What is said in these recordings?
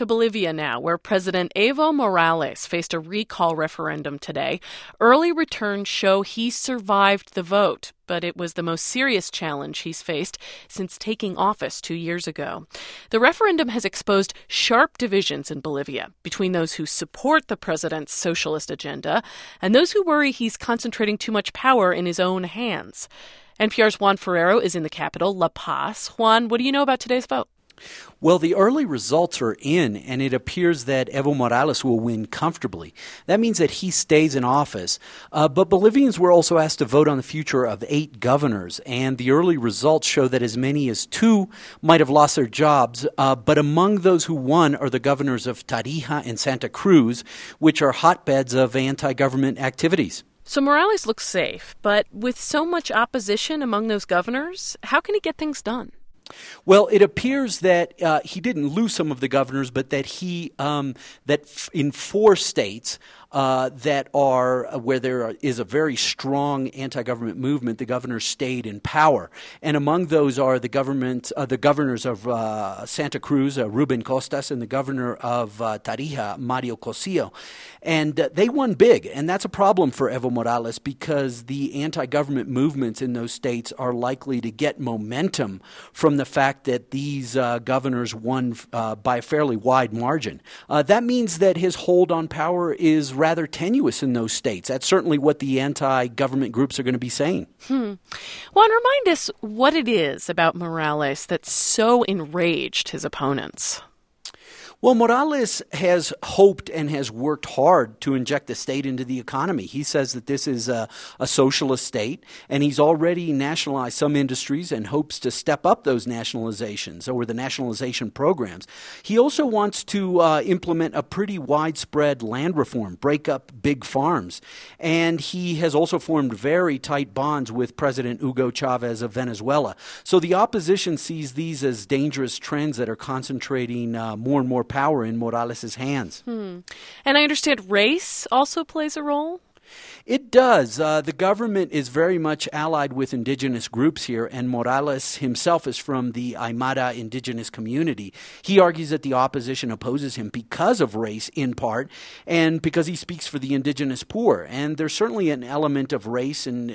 to Bolivia now, where President Evo Morales faced a recall referendum today. Early returns show he survived the vote, but it was the most serious challenge he's faced since taking office 2 years ago. The referendum has exposed sharp divisions in Bolivia between those who support the president's socialist agenda and those who worry he's concentrating too much power in his own hands. NPR's Juan Ferrero is in the capital, La Paz. Juan, what do you know about today's vote? Well, the early results are in, and it appears that Evo Morales will win comfortably. That means that he stays in office. But Bolivians were also asked to vote on the future of 8 governors, and the early results show that as many as 2 might have lost their jobs. But among those who won are the governors of Tarija and Santa Cruz, which are hotbeds of anti-government activities. So Morales looks safe, but with so much opposition among those governors, how can he get things done? Well, it appears that he didn't lose some of the governors, but that in 4 states that are where there is a very strong anti-government movement, the governors stayed in power, and among those are the governors of Santa Cruz, Ruben Costas, and the governor of Tarija, Mario Cosio, and they won big, and that's a problem for Evo Morales because the anti-government movements in those states are likely to get momentum from the fact that these governors won by a fairly wide margin. That means that his hold on power is rather tenuous in those states. That's certainly what the anti-government groups are going to be saying. Juan, remind us what it is about Morales that so enraged his opponents. Well, Morales has hoped and has worked hard to inject the state into the economy. He says that this is a socialist state, and he's already nationalized some industries and hopes to step up those nationalizations or the nationalization programs. He also wants to implement a pretty widespread land reform, break up big farms. And he has also formed very tight bonds with President Hugo Chavez of Venezuela. So the opposition sees these as dangerous trends that are concentrating more and more power in Morales' hands. And I understand race also plays a role? It does. The government is very much allied with indigenous groups here, and Morales himself is from the Aymara indigenous community. He argues that the opposition opposes him because of race, in part, and because he speaks for the indigenous poor. And there's certainly an element of race in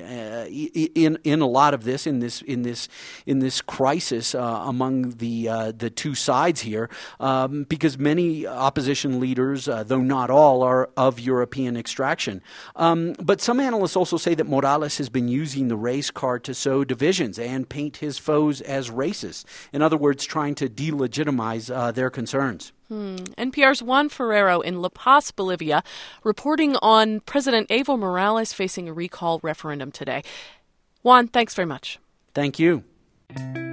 a lot of this in this crisis among the two sides here, because many opposition leaders, though not all, are of European extraction. But some analysts also say that Morales has been using the race card to sow divisions and paint his foes as racist. In other words, trying to delegitimize their concerns. NPR's Juan Ferrero in La Paz, Bolivia, reporting on President Evo Morales facing a recall referendum today. Juan, thanks very much. Thank you.